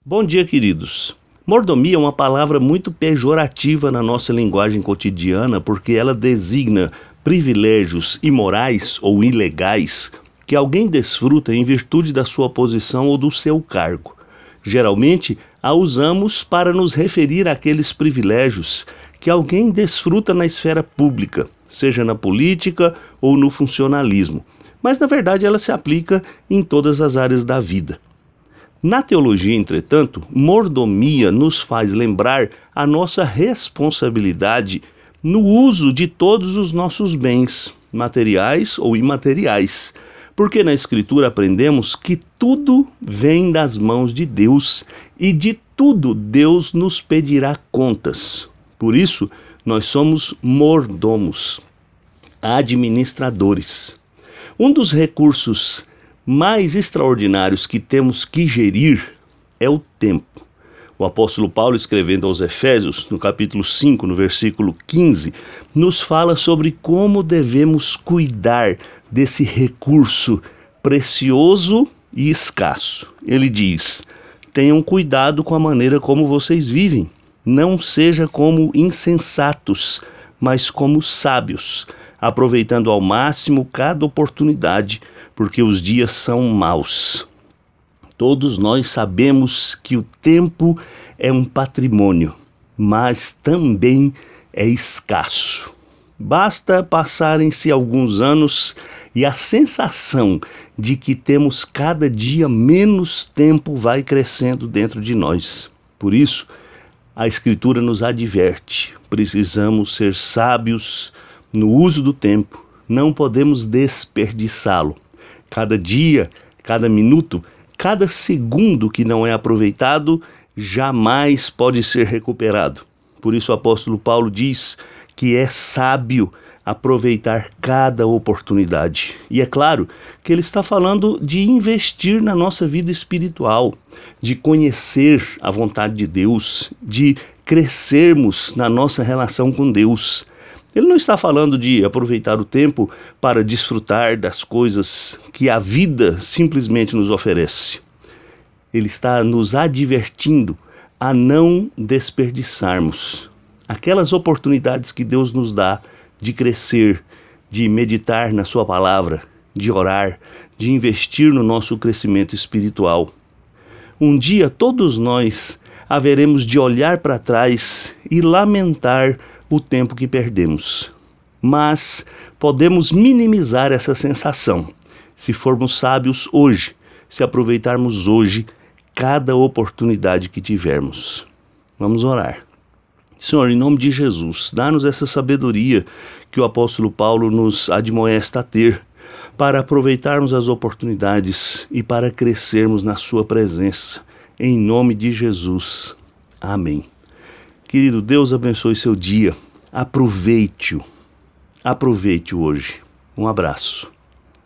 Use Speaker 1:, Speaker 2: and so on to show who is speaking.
Speaker 1: Bom dia, queridos. Mordomia é uma palavra muito pejorativa na nossa linguagem cotidiana porque ela designa privilégios imorais ou ilegais que alguém desfruta em virtude da sua posição ou do seu cargo. Geralmente, a usamos para nos referir àqueles privilégios que alguém desfruta na esfera pública, seja na política ou no funcionalismo. Mas, na verdade, ela se aplica em todas as áreas da vida. Na teologia, entretanto, mordomia nos faz lembrar a nossa responsabilidade no uso de todos os nossos bens, materiais ou imateriais, porque na Escritura aprendemos que tudo vem das mãos de Deus e de tudo Deus nos pedirá contas. Por isso, nós somos mordomos, administradores. Um dos recursos mais extraordinários que temos que gerir é o tempo. O apóstolo Paulo, escrevendo aos Efésios, no capítulo 5, no versículo 15, nos fala sobre como devemos cuidar desse recurso precioso e escasso. Ele diz: tenham cuidado com a maneira como vocês vivem. Não seja como insensatos, mas como sábios, aproveitando ao máximo cada oportunidade, porque os dias são maus. Todos nós sabemos que o tempo é um patrimônio, mas também é escasso. Basta passarem-se alguns anos e a sensação de que temos cada dia menos tempo vai crescendo dentro de nós. Por isso, a Escritura nos adverte: precisamos ser sábios no uso do tempo, não podemos desperdiçá-lo. Cada dia, cada minuto, cada segundo que não é aproveitado jamais pode ser recuperado. Por isso o apóstolo Paulo diz que é sábio aproveitar cada oportunidade. E é claro que ele está falando de investir na nossa vida espiritual, de conhecer a vontade de Deus, de crescermos na nossa relação com Deus. Ele não está falando de aproveitar o tempo para desfrutar das coisas que a vida simplesmente nos oferece. Ele está nos advertindo a não desperdiçarmos aquelas oportunidades que Deus nos dá de crescer, de meditar na sua palavra, de orar, de investir no nosso crescimento espiritual. Um dia todos nós haveremos de olhar para trás e lamentar o tempo que perdemos. Mas podemos minimizar essa sensação se formos sábios hoje, se aproveitarmos hoje cada oportunidade que tivermos. Vamos orar. Senhor, em nome de Jesus, dá-nos essa sabedoria que o apóstolo Paulo nos admoesta a ter, para aproveitarmos as oportunidades e para crescermos na sua presença. Em nome de Jesus. Amém. Querido, Deus abençoe seu dia. Aproveite-o. Aproveite-o hoje. Um abraço.